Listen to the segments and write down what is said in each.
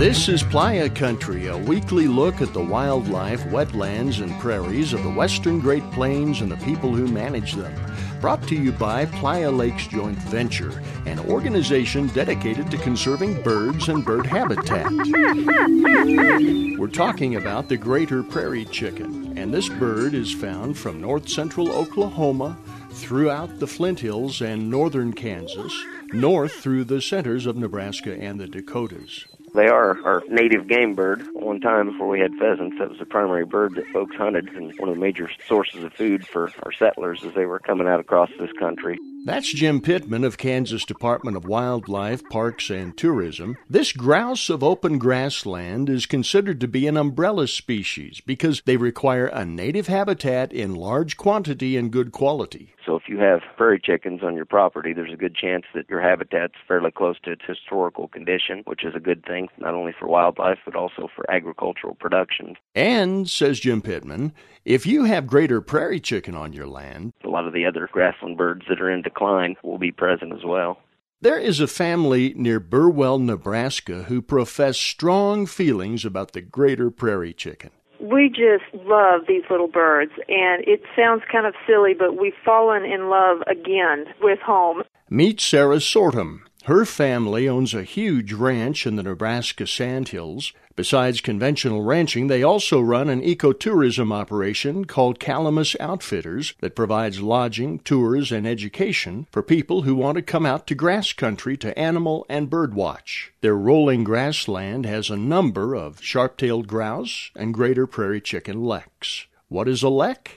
This is Playa Country, a weekly look at the wildlife, wetlands, and prairies of the western Great Plains and the people who manage them. Brought to you by Playa Lakes Joint Venture, an organization dedicated to conserving birds and bird habitat. We're talking about the greater prairie chicken, and this bird is found from north central Oklahoma, throughout the Flint Hills and northern Kansas, north through the centers of Nebraska and the Dakotas. They are our native game bird. One time before we had pheasants, that was the primary bird that folks hunted and one of the major sources of food for our settlers as they were coming out across this country. That's Jim Pittman of Kansas Department of Wildlife, Parks, and Tourism. This grouse of open grassland is considered to be an umbrella species because they require a native habitat in large quantity and good quality. So if you have prairie chickens on your property, there's a good chance that your habitat's fairly close to its historical condition, which is a good thing, not only for wildlife, but also for agricultural production. And, says Jim Pittman, if you have greater prairie chicken on your land, a lot of the other grassland birds that are in decline will be present as well. There is a family near Burwell, Nebraska, who profess strong feelings about the greater prairie chicken. We just love these little birds, and it sounds kind of silly, but we've fallen in love again with home. Meet Sarah Sortum. Her family owns a huge ranch in the Nebraska Sandhills. Besides conventional ranching, they also run an ecotourism operation called Calamus Outfitters that provides lodging, tours, and education for people who want to come out to grass country to animal and bird watch. Their rolling grassland has a number of sharp-tailed grouse and greater prairie chicken leks. What is a lek?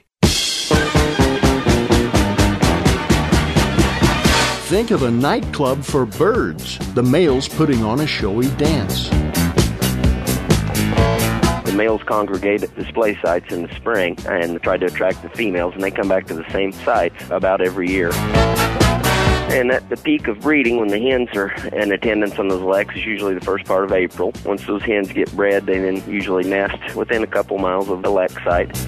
Think of a nightclub for birds, the males putting on a showy dance. The males congregate at display sites in the spring and try to attract the females, and they come back to the same sites about every year. And at the peak of breeding, when the hens are in attendance on those leks, is usually the first part of April. Once those hens get bred, they then usually nest within a couple miles of the lek site.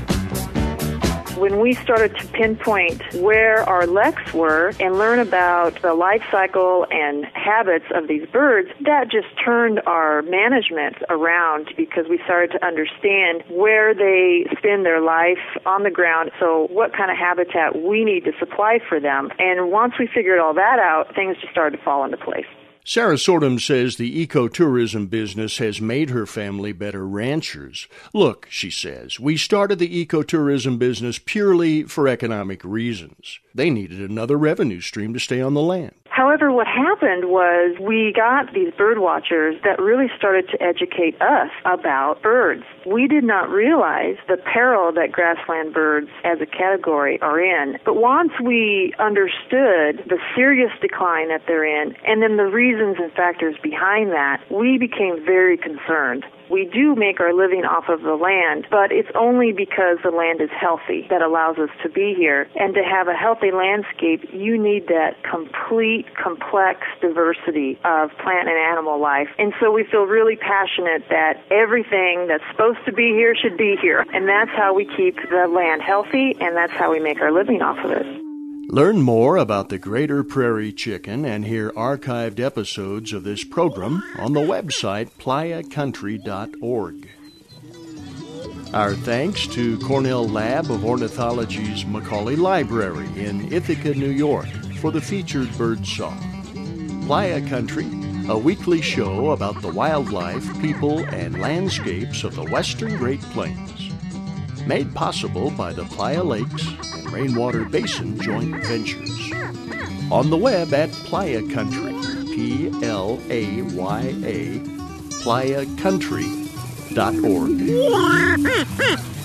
When we started to pinpoint where our leks were and learn about the life cycle and habits of these birds, that just turned our management around because we started to understand where they spend their life on the ground, so what kind of habitat we need to supply for them. And once we figured all that out, things just started to fall into place. Sarah Sortum says the ecotourism business has made her family better ranchers. Look, she says, we started the ecotourism business purely for economic reasons. They needed another revenue stream to stay on the land. However, what happened was we got these bird watchers that really started to educate us about birds. We did not realize the peril that grassland birds as a category are in. But once we understood the serious decline that they're in and then the reasons and factors behind that, we became very concerned. We do make our living off of the land, but it's only because the land is healthy that allows us to be here. And to have a healthy landscape, you need that complete, complex diversity of plant and animal life. And so we feel really passionate that everything that's supposed to be here should be here. And that's how we keep the land healthy, and that's how we make our living off of it. Learn more about the greater prairie chicken and hear archived episodes of this program on the website playacountry.org. Our thanks to Cornell Lab of Ornithology's Macaulay Library in Ithaca, New York, for the featured bird song. Playa Country, a weekly show about the wildlife, people, and landscapes of the western Great Plains. Made possible by the Playa Lakes and Rainwater Basin Joint Ventures. On the web at Playa Country, Playa, playacountry.org.